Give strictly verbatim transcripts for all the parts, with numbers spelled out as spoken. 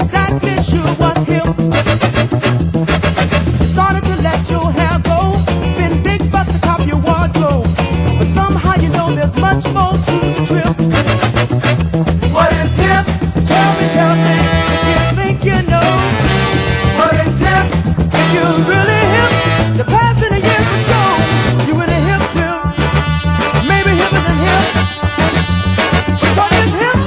exactly sure what's hip. You started to let your hair go, spend big bucks to cop your wardrobe, but somehow you know there's much more to the trip. What is hip? Tell me, tell me, if you think you know. What is hip? If you're really hip, the past and the years will show you in a hip trip. Maybe hipper than hip. What is hip?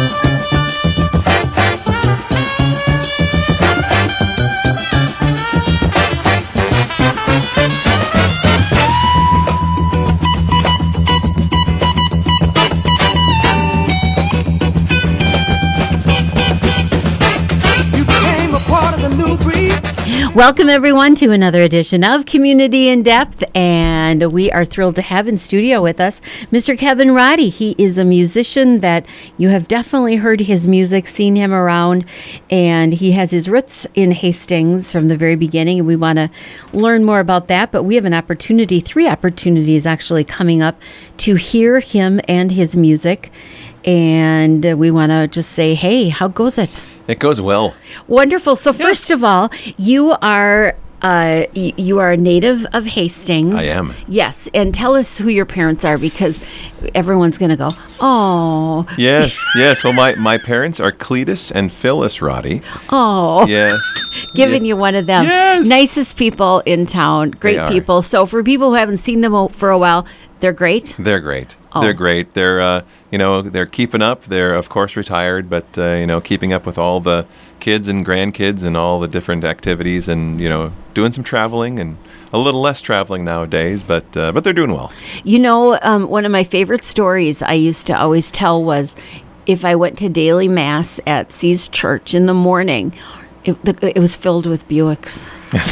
You became a part of the new breed. Welcome, everyone, to another edition of Community in Depth, and we are thrilled to have in studio with us Mister Kevin Roddy. He is a musician that you have definitely heard his music, seen him around, and he has his roots in Hastings from the very beginning, and we want to learn more about that, but we have an opportunity, three opportunities actually coming up to hear him and his music, and we want to just say, hey, how goes it? It goes well. Wonderful. So first of all, you are uh, y- you are a native of Hastings. I am. Yes, and tell us who your parents are, because everyone's going to go, oh, Yes, yes. Well, my, my parents are Cletus and Phyllis Roddy. oh, Yes. giving Yeah. you one of them. Yes. Nicest people in town, great are. people. So for people who haven't seen them o- for a while, they're great. They're great. Oh. They're great. They're, uh, you know, they're keeping up. They're, of course, retired, but, uh, you know, keeping up with all the kids and grandkids and all the different activities and, you know, doing some traveling and a little less traveling nowadays, but uh, but they're doing well. You know, um, one of my favorite stories I used to always tell was if I went to daily mass at C's Church in the morning, it, the, it was filled with Buicks.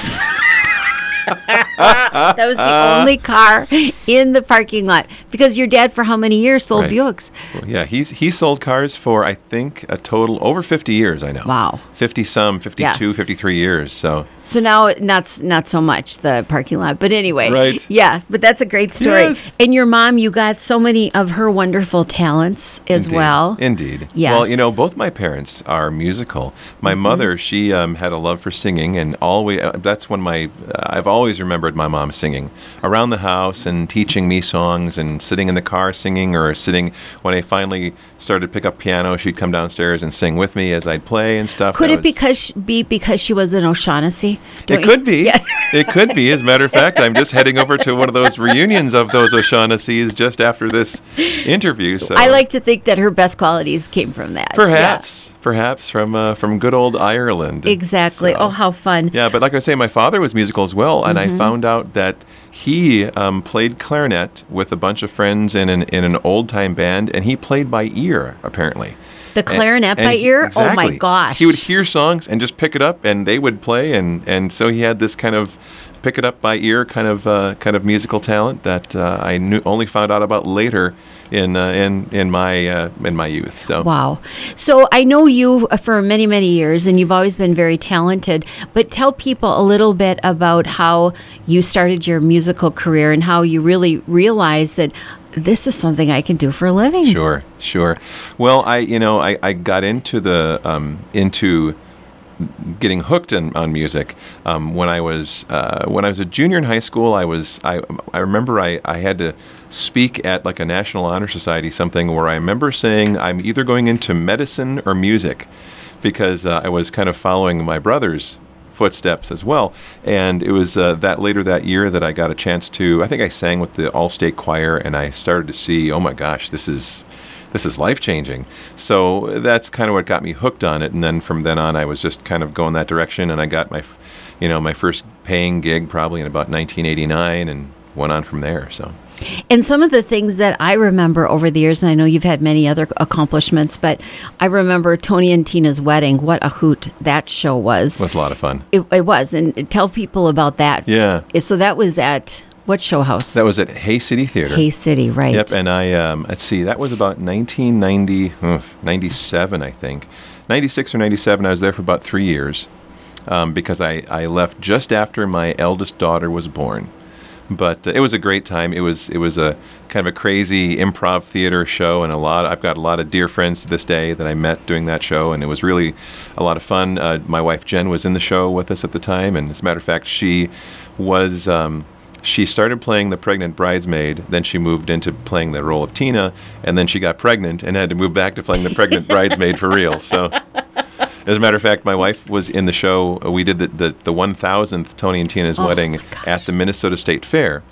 That was the only car in the parking lot, because your dad for how many years sold Right. Buicks? Well, yeah, he's he sold cars for, I think, a total over fifty years, I know. Wow. fifty some, fifty-two, Yes. fifty-three years, so. So now not s- not so much the parking lot, but anyway, Right. Yeah, but that's a great story. Yes. And your mom, you got so many of her wonderful talents as Indeed. well. Indeed. Yes. Well, you know, both my parents are musical. My Mm-hmm. mother, she um, had a love for singing, and always uh, that's when my uh, I've always remembered my mom singing around the house and teaching me songs and sitting in the car singing, or sitting when I finally started to pick up piano, she'd come downstairs and sing with me as I'd play and stuff. Could That it was- because be because she was in O'Shaughnessy? Don't It you- could be. Yeah. It could be. As a matter of fact, I'm just heading over to one of those reunions of those O'Shaughnessy's just after this interview. So I like to think that her best qualities came from that. perhaps, perhaps from uh, from good old Ireland. Yeah. Exactly. So- Oh, how fun. Yeah, but like I say, my father was musical as well, and Mm-hmm. I found out that he um, played clarinet with a bunch of friends in an in an old time band, and he played by ear apparently. The clarinet And by he- ear? Exactly. Oh, my gosh. He would hear songs and just pick it up, and they would play, and, and so he had this kind of pick it up by ear kind of uh, kind of musical talent that uh, I knew only found out about later in uh, in in my uh, in my youth. So Wow. So I know you for many, many years, and you've always been very talented, but tell people a little bit about how you started your musical career and how you really realized that this is something I can do for a living. Sure, sure. Well, I you know I, I got into the um, into getting hooked in, on music um, when I was uh, when I was a junior in high school. I was I I remember I, I had to speak at like a National Honor Society something where I remember saying I'm either going into medicine or music, because uh, I was kind of following my brother's footsteps as well. And it was uh, that later that year that I got a chance to, I think I sang with the All-State Choir, and I started to see, oh my gosh, this is this is life-changing. So that's kind of what got me hooked on it. And then from then on, I was just kind of going that direction, and I got my, f- you know, my first paying gig probably in about nineteen eighty-nine, and went on from there. So. And some of the things that I remember over the years, and I know you've had many other accomplishments, but I remember Tony and Tina's wedding. What a hoot that show was. It was a lot of fun. It, it was. And tell people about that. Yeah. So that was at what show house? That was at Hay City Theater. Hay City, right. Yep, and I, um, let's see, that was about nineteen ninety, uh, ninety-seven, I think. ninety-six or ninety-seven, I was there for about three years um, because I, I left just after my eldest daughter was born. but uh, it was a great time. It was it was a kind of a crazy improv theater show, and a lot. I've got a lot of dear friends to this day that I met doing that show, and it was really a lot of fun. Uh, my wife Jen was in the show with us at the time, and as a matter of fact, she was. Um, She started playing the pregnant bridesmaid, then she moved into playing the role of Tina, and then she got pregnant and had to move back to playing the pregnant bridesmaid for real. So, as a matter of fact, my wife was in the show. We did the, the, the one thousandth Tony and Tina's Oh, wedding my gosh. at the Minnesota State Fair,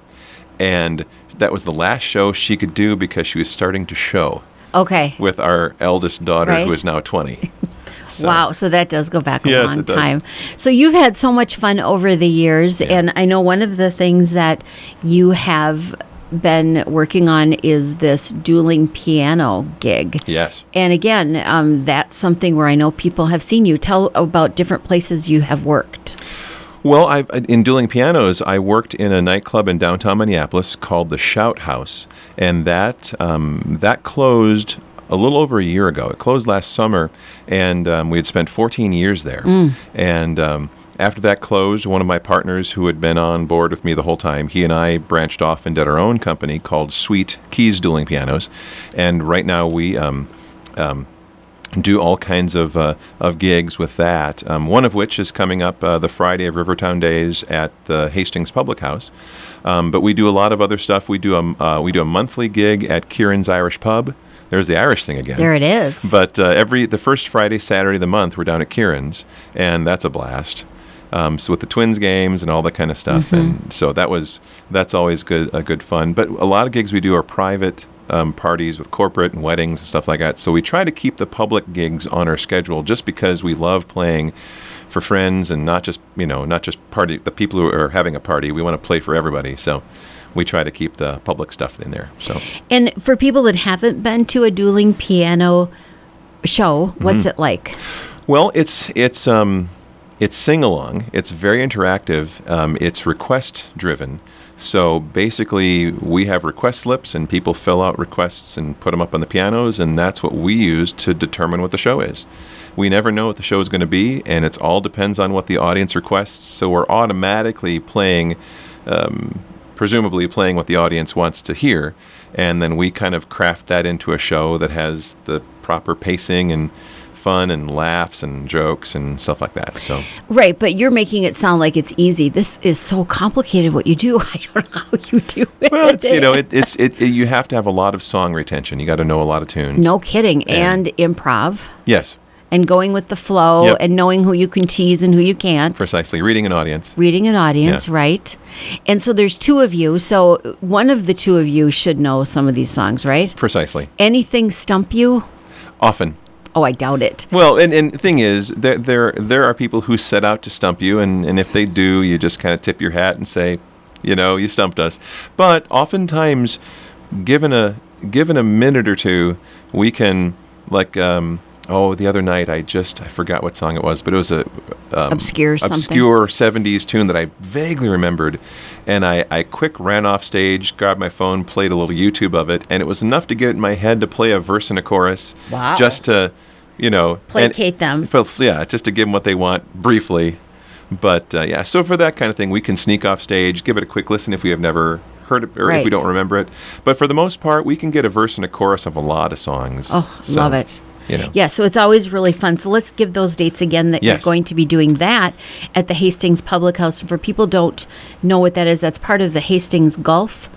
and that was the last show she could do because she was starting to show Okay. with our eldest daughter, Right. who is now twenty. So, Wow, so that does go back a Yes, long it does. time. So you've had so much fun over the years, Yeah. and I know one of the things that you have been working on is this dueling piano gig. Yes. And again, um, that's something where I know people have seen you. Tell about different places you have worked. Well, I, in dueling pianos, I worked in a nightclub in downtown Minneapolis called the Shout House, and that um, that closed a little over a year ago. It closed last summer, and um, we had spent fourteen years there. And um, after that closed, one of my partners who had been on board with me the whole time, he and I branched off and did our own company called Sweet Keys Dueling Pianos, and right now we um, um, do all kinds of uh, of gigs with that. Um, one of which is coming up uh, the Friday of Rivertown Days at the Hastings Public House. Um, but we do a lot of other stuff. We do a uh, we do a monthly gig at Kieran's Irish Pub. There's the Irish thing again. There it is. But uh, every the first Friday, Saturday of the month, we're down at Kieran's, and that's a blast. Um, so with the Twins games and all that kind of stuff, and so that was that's always good, a good fun. But a lot of gigs we do are private um, parties with corporate and weddings and stuff like that. So we try to keep the public gigs on our schedule, just because we love playing for friends and not just you know not just party the people who are having a party. We want to play for everybody. So we try to keep the public stuff in there. So And for people that haven't been to a dueling piano show, what's Mm-hmm. it like? well, it's it's um it's sing along. It's very interactive. Um, it's request driven. So basically, we have request slips, and people fill out requests and put them up on the pianos, and that's what we use to determine what the show is. We never know what the show is going to be, and it all depends on what the audience requests. So we're automatically playing, um, presumably playing what the audience wants to hear, and then we kind of craft that into a show that has the proper pacing and fun and laughs and jokes and stuff like that. So Right, but you're making it sound like it's easy. This is so complicated what you do. I don't know how you do it. well, it's you know it, it's it, it you have to have a lot of song retention. You got to know a lot of tunes. No kidding. And- And improv Yes, and going with the flow Yep. and knowing who you can tease and who you can't. precisely. Reading an audience. Reading an audience, Yeah. right? And so there's two of you. So one of the two of you should know some of these songs, right? Precisely. Anything stump you? Often. Oh, I doubt it. Well, and, and the thing is, there, there there are people who set out to stump you, and, and if they do, you just kind of tip your hat and say, you know, you stumped us. But oftentimes, given a given a minute or two, we can, like, um, oh, the other night I just, I forgot what song it was, but it was a um, Obscure something. obscure seventies tune that I vaguely remembered. And I, I quick ran off stage, grabbed my phone, played a little YouTube of it, and it was enough to get it in my head to play a verse and a chorus. Wow. Just to, you know. and- Placate them. well, yeah, just to give them what they want briefly. But uh, yeah, so for that kind of thing, we can sneak off stage, give it a quick listen if we have never heard it or if we Right. don't remember it. But for the most part, we can get a verse and a chorus of a lot of songs. Oh, So, love it. You know. Yeah, so it's always really fun. So let's give those dates again that Yes. you're going to be doing that at the Hastings Public House. And for people who don't know what that is, that's part of the Hastings Golf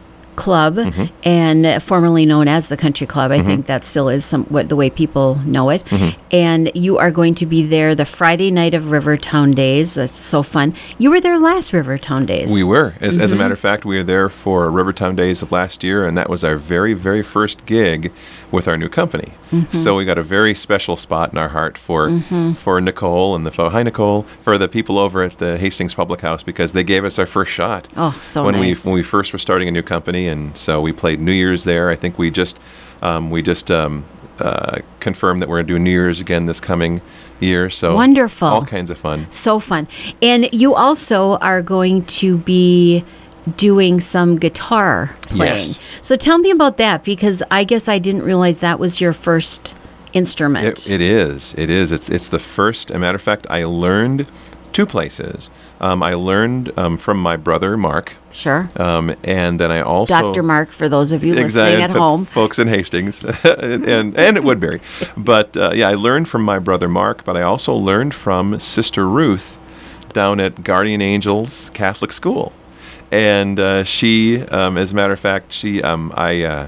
Club Mm-hmm. and uh, formerly known as the Country Club. I think that still is some what the way people know it. Mm-hmm. And you are going to be there the Friday night of Rivertown Days. That's so fun. You were there last Rivertown Days. We were. As, Mm-hmm. as a matter of fact, we were there for Rivertown Days of last year, and that was our very, very first gig with our new company. Mm-hmm. So we got a very special spot in our heart for for Nicole and the fo- hi Nicole for the people over at the Hastings Public House, because they gave us our first shot. Oh, so when nice. we when we first were starting a new company, and so we played New Year's there. I think we just um, we just um, uh, confirmed that we're going to do New Year's again this coming year. So Wonderful. all kinds of fun. So fun. And you also are going to be doing some guitar playing. Yes. So tell me about that, because I guess I didn't realize that was your first instrument. It, it is. It is. It's it's the first. As a matter of fact, I learned two places. Um, I learned um, from my brother Mark, Sure. um, and then I also Doctor Mark, for those of you Exactly, listening at but home. folks in Hastings and, and and at Woodbury. But uh, yeah, I learned from my brother Mark, but I also learned from Sister Ruth down at Guardian Angels Catholic School, and uh, she, um, as a matter of fact, she um, I uh,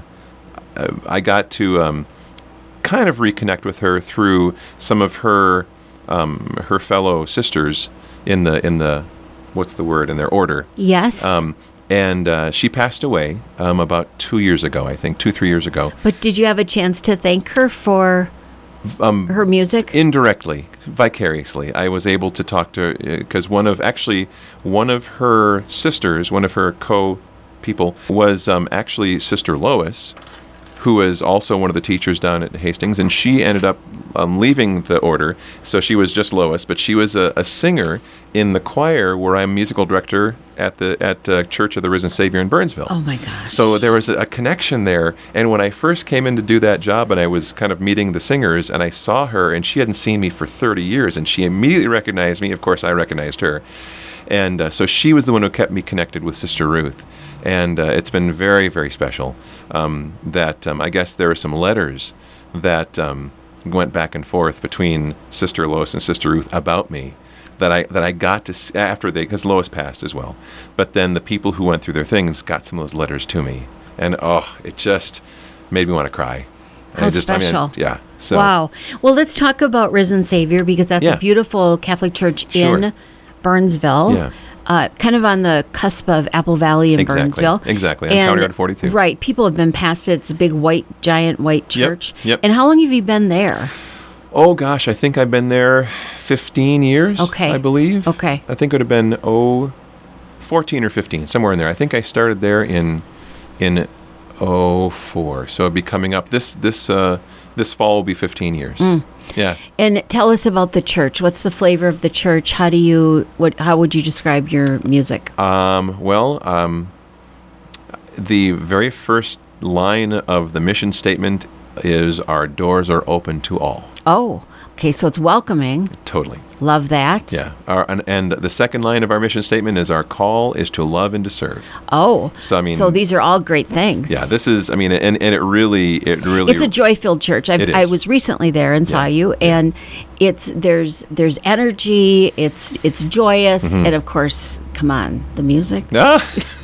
I got to um, kind of reconnect with her through some of her um, her fellow sisters in the in the what's the word in their order. Yes. Um, and uh, she passed away um, about two years ago, I think, two, three years ago. But did you have a chance to thank her for Um, her music? indirectly, vicariously, I was able to talk to her because one of, actually, one of her sisters, one of her co-people was um, actually Sister Lois, who is also one of the teachers down at Hastings, and she ended up um, leaving the order. So she was just Lois, but she was a, a singer in the choir where I'm musical director at the at uh, Church of the Risen Savior in Burnsville. Oh my gosh. So there was a, a connection there. And when I first came in to do that job, and I was kind of meeting the singers, and I saw her, and she hadn't seen me for thirty years, and she immediately recognized me. Of course, I recognized her. And uh, so she was the one who kept me connected with Sister Ruth. And uh, it's been very, very special um, that um, I guess there are some letters that um, went back and forth between Sister Lois and Sister Ruth about me that I that I got to see after they, because Lois passed as well. But then the people who went through their things got some of those letters to me. And oh, it just made me want to cry. How I just, I mean, special. yeah. So, Wow. Well, let's talk about Risen Savior, because that's Yeah. a beautiful Catholic church Sure. in Burnsville. Yeah. Uh, kind of on the cusp of Apple Valley in Exactly, Burnsville. exactly, on And- County Road forty-two. Right. People have been past it. It's a big white, giant white Yep, church. yep. And how long have you been there? Oh gosh, I think I've been there fifteen years. Okay. I believe. Okay. I think it would have been oh, fourteen or fifteen, somewhere in there. I think I started there in in oh four, so it'd be coming up this this uh, this fall will be fifteen years. Mm. Yeah. And tell us about the church. What's the flavor of the church? How do you what? How would you describe your music? Um, well, um, the very first line of the mission statement is "Our doors are open to all." Oh, okay. So it's welcoming. Totally. Love that. Yeah. Our, and, and the second line of our mission statement is "Our call is to love and to serve." Oh, So, I mean- so these are all great things. Yeah. This is. I mean, and, and it really, it really. It's a joy-filled church. I, It I is. was recently there and saw Yeah. you, and it's there's there's energy. It's it's joyous, Mm-hmm. and of course, come on, the music. Ah.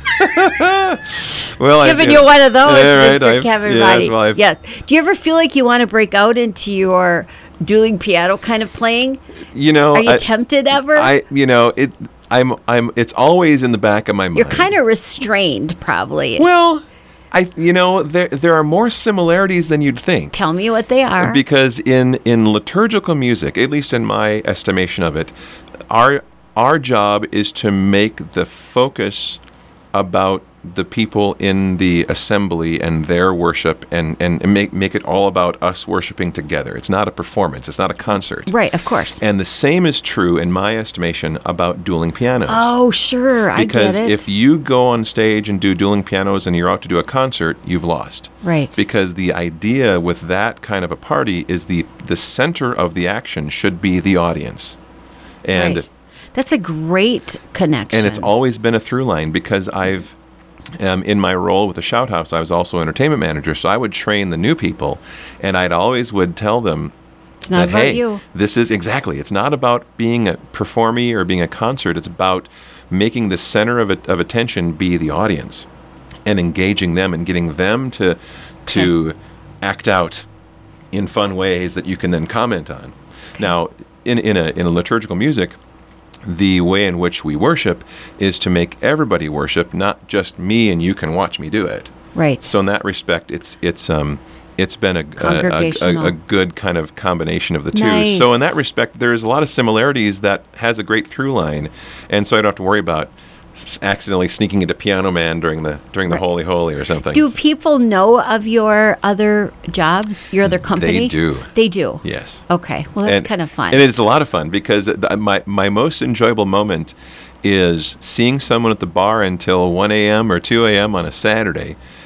well, Giving I, you one of those, Yeah, right, Mister I've- Kevin yeah, Roddy. well, I've- Yes. Do you ever feel like you want to break out into your dueling piano kind of playing? You know, Are you I, tempted ever? I, you know, it. I'm, I'm. It's always in the back of my mind. You're kind of restrained, probably. Well, I, you know, there there are more similarities than you'd think. Tell me what they are. Because in, in liturgical music, at least in my estimation of it, our our job is to make the focus about the people in the assembly and their worship, and, and make make it all about us worshiping together. It's not a performance. It's not a concert. Right, of course. And the same is true, in my estimation, about dueling pianos. Oh, sure. I Because get it. if you go on stage and do dueling pianos and you're out to do a concert, you've lost. Right. Because the idea with that kind of a party is the the center of the action should be the audience. And Right. That's a great connection. and it's always been a through line, because I've um, in my role with the Shout House, I was also entertainment manager, so I would train the new people, and I'd always would tell them It's not that, about hey, you. this is exactly, it's not about being a performee or being a concert, it's about making the center of, it, of attention be the audience and engaging them and getting them to to act out in fun ways that you can then comment on. Now, in, in, a, in a liturgical music, the way in which we worship is to make everybody worship, not just me and you can watch me do it. Right. So in that respect, it's it's um it's been a a, a, Congregational. a, a good kind of combination of the two. Nice. So in that respect, there's a lot of similarities that has a great through line, and so I don't have to worry about s- accidentally sneaking into Piano Man during the during the Right. Holy Holy or something. Do people know of your other jobs, your other company? do. They do. Yes. Okay. Well, that's And- kind of fun. And it's a lot of fun, because th- my, my most enjoyable moment is seeing someone at the bar until one a.m. or two a.m. on a Saturday,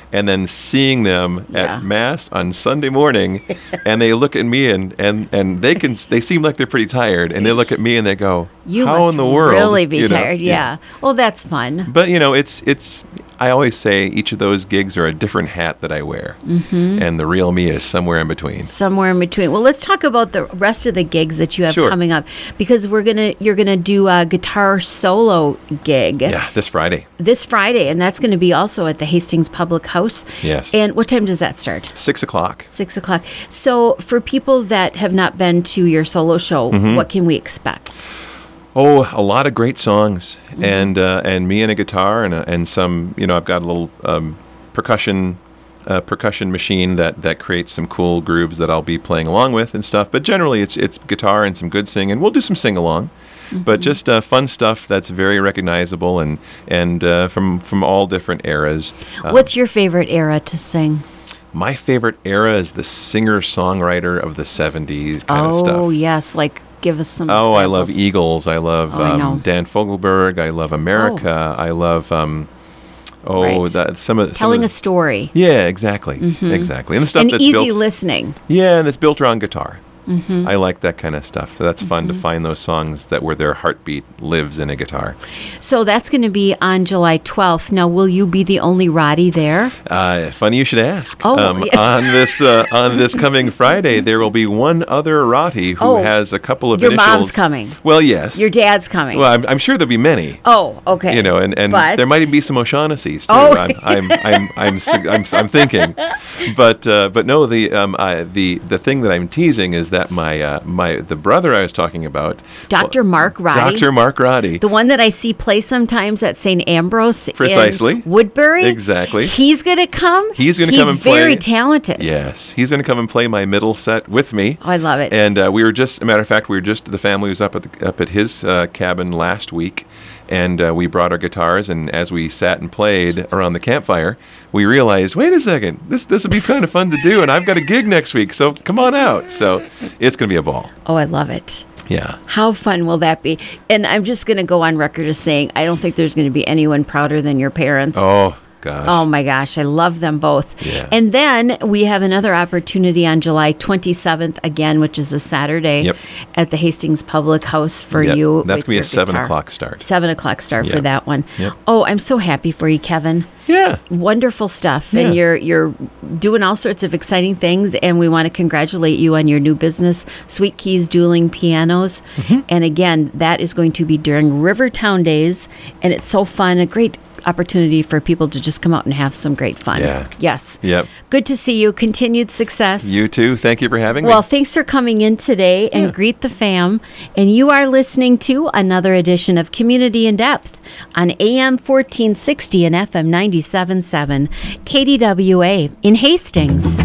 and then seeing them Yeah. at mass on Sunday morning, and they look at me and, and, and they can they seem like they're pretty tired, and they look at me and they go, You "How must in the world?" really be You know? tired. Yeah. Well, that's fun. But you know, it's it's. I always say each of those gigs are a different hat that I wear, mm-hmm. and the real me is somewhere in between. Somewhere in between. Well, let's talk about the rest of the gigs that you have Sure. coming up, because we're gonna you're gonna do a guitar solo gig Yeah, this Friday, this Friday, and that's going to be also at the Hastings Public House. Yes. And what time does that start? six o'clock. Six o'clock. So, for people that have not been to your solo show, Mm-hmm. what can we expect? Oh, a lot of great songs, Mm-hmm. and uh, and me and a guitar, and a, and some. You know, I've got a little um, percussion. Uh, percussion machine that, that creates some cool grooves that I'll be playing along with and stuff. But generally, it's it's guitar and some good singing. We'll do some sing along, Mm-hmm. but just uh, fun stuff that's very recognizable and and uh, from from all different eras. Uh, What's your favorite era to sing? my favorite era is the singer songwriter of the seventies kind oh, of stuff. yes. Like, give us some Oh, I love samples. Eagles. I love Oh, I know. um, Dan Fogelberg. I love America. I love um, oh Right. that some of some Telling of a the, story. yeah, exactly, exactly, and the stuff And that's easy built, listening. yeah, and it's built around guitar. Mm-hmm. I like that kind of stuff. That's fun to find those songs that where their heartbeat lives in a guitar. So that's going to be on July twelfth. Now, will you be the only Roddy there? Uh, funny you should ask. Oh, um, yeah. on this uh, on this coming Friday, there will be one other Roddy who Oh, has a couple of your initials. mom's coming. Well, yes. Your dad's coming. Well, I'm, I'm sure there'll be many. oh, okay. You know, and, and But- there might even be some O'Shaughnessy's too. Oh. I'm, I'm, I'm, I'm, sig- I'm, I'm thinking, but uh, but no, the um, I, the the thing that I'm teasing is that my uh, my the brother I was talking about, Doctor Mark Roddy. Doctor Mark Roddy, The one that I see play sometimes at Saint Ambrose Precisely. in Woodbury. Exactly. He's going to come. He's gonna come and He's very play. talented. yes, he's going to come and play my middle set with me. Oh, I love it. And uh, we were just, a matter of fact, we were just the family was up at the, up at his uh, cabin last week, and uh, we brought our guitars. And as we sat and played around the campfire, we realized, wait a second, this this would be kind of fun to do. And I've got a gig next week, so come on out. So it's going to be a ball. Oh, I love it. Yeah. How fun will that be? And I'm just going to go on record as saying I don't think there's going to be anyone prouder than your parents. Oh gosh. Oh my gosh, I love them both. Yeah. And then we have another opportunity on July twenty-seventh again, which is a Saturday, Yep. at the Hastings Public House for Yep. you. That's with gonna be your a seven guitar. o'clock start. Seven o'clock start for Yep. that one. Yep. Oh, I'm so happy for you, Kevin. Yeah. Wonderful stuff, Yeah. and you're you're doing all sorts of exciting things, and we want to congratulate you on your new business, Sweet Keys Dueling Pianos. Mm-hmm. And again, that is going to be during Rivertown Days, and it's so fun, a great opportunity for people to just come out and have some great fun. Yeah. Yes. Yep. Good to see you. Continued success. You too. Thank you for having Well, me. thanks for coming in today and Yeah. greet the fam. And you are listening to another edition of Community in Depth on A M fourteen sixty and F M ninety-seven point seven, K D W A in Hastings.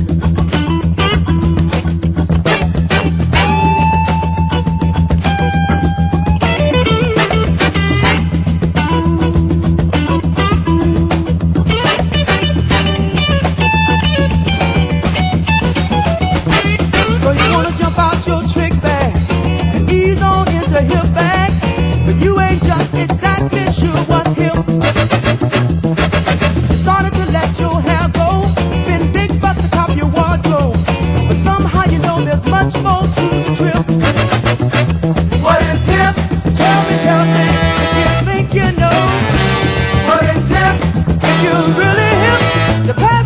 So you wanna jump out your trick bag and ease on into hip bag, but you ain't just exactly sure what's hip.